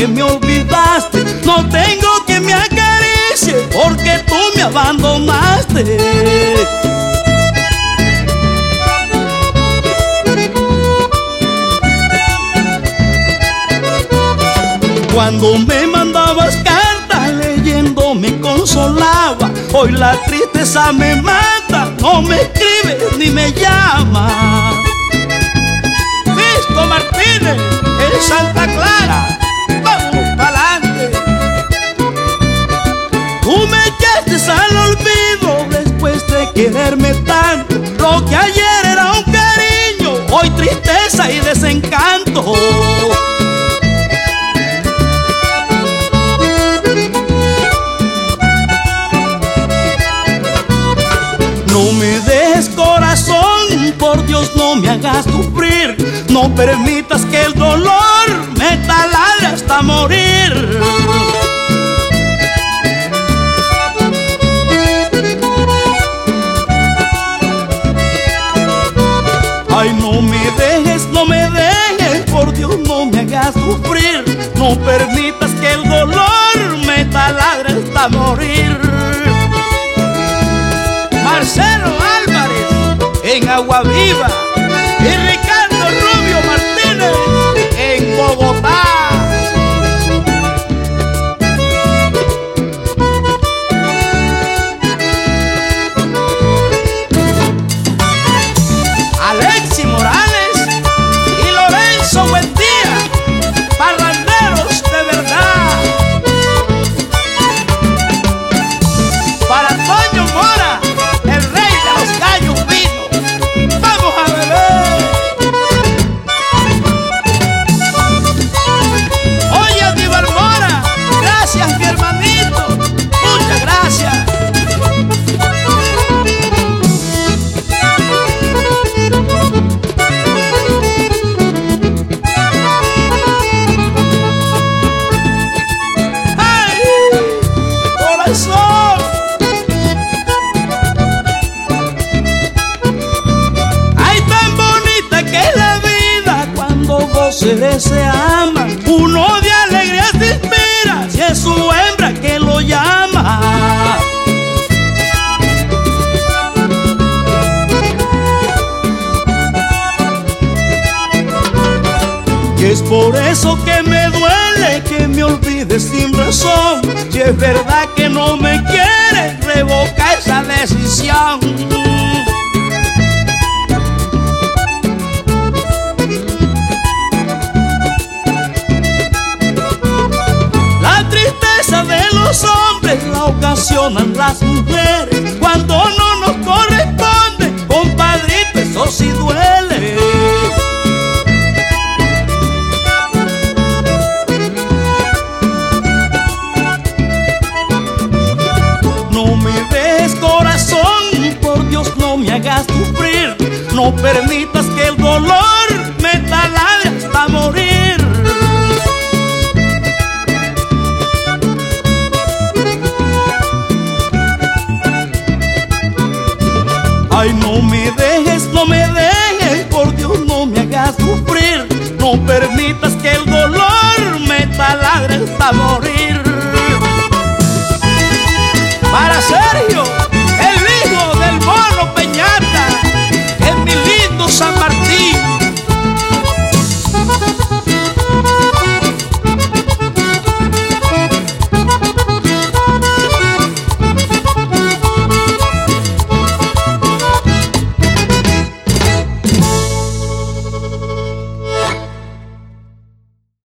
que me olvidaste, no tengo que me acaricie porque tú me abandonaste. Cuando me mandabas cartas leyendo me consolaba, hoy la tristeza me mata, no me escribes ni me llamas. Visco Martínez, en Santa Clara, vamos pa'lante. Tú me echaste al olvido después de quererme tanto, lo que ayer era un cariño, hoy tristeza y desencanto. No me dejes, corazón, por Dios no me hagas sufrir, no permitas que el dolor me taladre hasta morir. Ay, no me dejes, por Dios no me hagas sufrir, no permitas que el dolor me taladre hasta morir. Marcelo Álvarez en Agua Viva y Ricardo Rubio Martínez en Bogotá. Alexis Morales y Lorenzo Buendía, parranderos de verdad. Para Toño Mora, el rey de los gallos vino, vamos a beber. Oye, Aníbal Mora, gracias mi hermanito, muchas gracias. ¡Ay, corazón! Dos seres se aman, uno de alegría se inspira, si es su hembra que lo llama. Y es por eso que me duele que me olvides sin razón, si es verdad que no me quieres, revoca esa decisión. Los hombres la ocasionan las mujeres, cuando no nos corresponde, compadrito, eso sí duele. No me des, corazón, por Dios no me hagas sufrir, no permitas que el dolor me taladre hasta morir. Ay, no me dejes,